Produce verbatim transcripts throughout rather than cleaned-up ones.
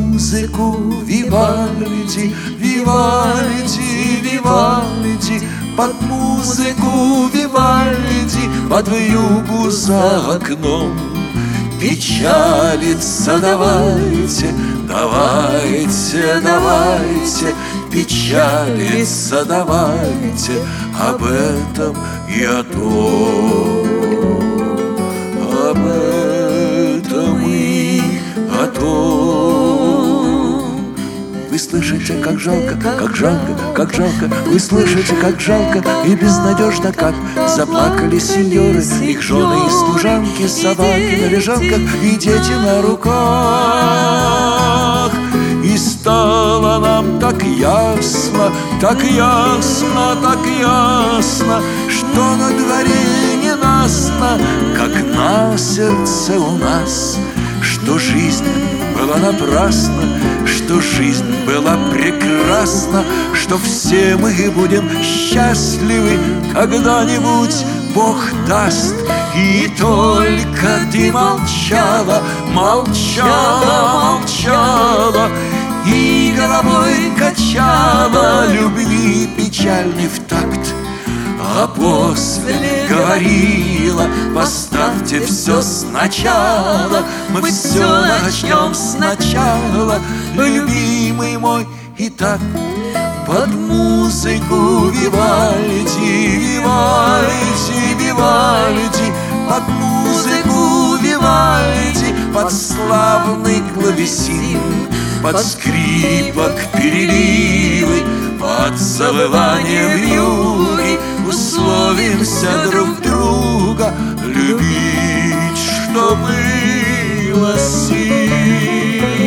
музыку Вивальди, Вивальди, Вивальди, под музыку Вивальди, под вьюгу за окном. Печалиться давайте, давайте, давайте, печалиться давайте об этом и о том, об этом и о том. Вы слышите, как жалко, как жалко, как жалко, вы слышите, как жалко и безнадежно, как заплакали сеньоры, их жены и служанки, собаки на лежанках и дети на руках. И стало нам так ясно, так ясно, так ясно, что на дворе ненастно, как на сердце у нас, что жизнь была напрасна, что жизнь была прекрасна, что все мы будем счастливы когда-нибудь, Бог даст. И только ты молчала, молчала, молчала, и головой качала любви печальный в такт. А после говорила: поставьте все сначала, мы все начнем сначала, любимый мой. И так под музыку Вивальди, Вивальди, Вивальди, под музыку Вивальди, под славный клавесин, под скрипок переливы, под завывание вьюги условимся друг друга любить, что было сил.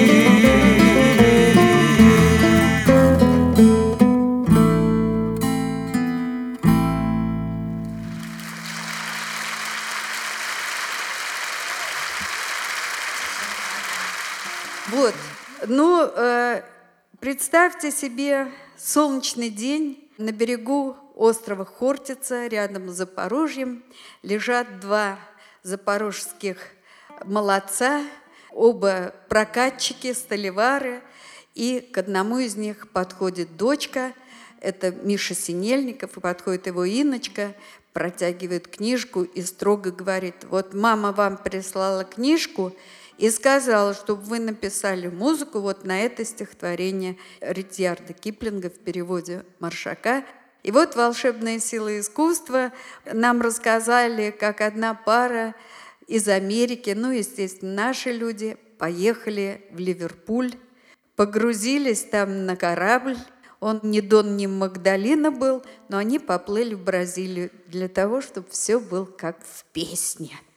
Вот, ну, э, представьте себе солнечный день на берегу острова Хортица, рядом с Запорожьем, лежат два запорожских молодца, оба прокатчики, столевары, и к одному из них подходит дочка, это Миша Синельников, и подходит его Инночка, протягивает книжку и строго говорит: вот мама вам прислала книжку и сказала, чтобы вы написали музыку вот на это стихотворение Ридьярда Киплинга в переводе Маршака. И вот волшебные силы искусства нам рассказали, как одна пара из Америки, ну, естественно, наши люди, поехали в Ливерпуль, погрузились там на корабль. Он ни Дон, ни Магдалина был, но они поплыли в Бразилию для того, чтобы все было как в песне.